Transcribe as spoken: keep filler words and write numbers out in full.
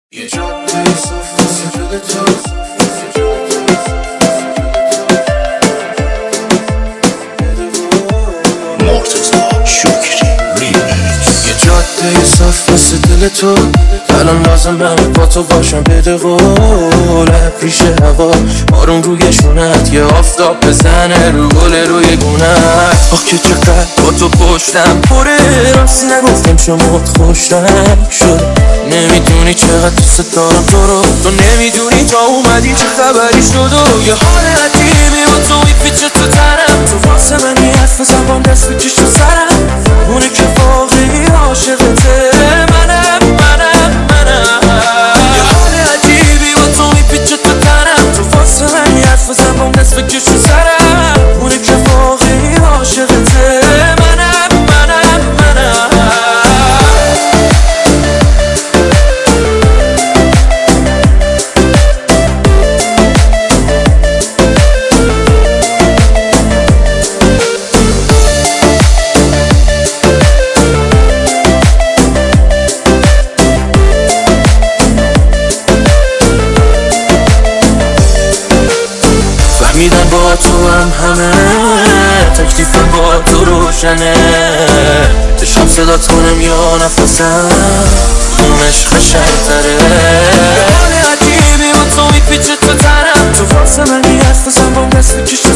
یه جاده صاف واسه دل تو مرتضی شکری ریمیکس. یه جاده صاف واسه دل تو الان لازم من با تو باشم، بده قول ریش هوا بارون روی شونت، یه آفتاب بزنه رو گل روی گونت. آخ که چقدر با تو پشتم پره، راست نگفتم شما خوشتم شد. نمیدونی چقدر دوست دارم تو رو، تو نمیدونی تا اومدی چه خبری شد. و یه حال عجیبی با تو میپیچه تو تنم، تو واسه من یه حرف زبان دست بکش تو سرم. اونه که واقعی عاشقته منم منم منم. یه حال عجیبی با تو میپیچه تو تنم، تو واسه من یه حرف زبان دست بکش تو سرم. اونه که واقعی عاشقته منم منم منم. میدن با تو هم همه تکلیفم با تو روشنه، دشم صدات کنم یا نفسم اون عشق شرطره. حال عجیبی با تو میپیچه تو تنم، تو واسه من یه حرف زبان دست بکش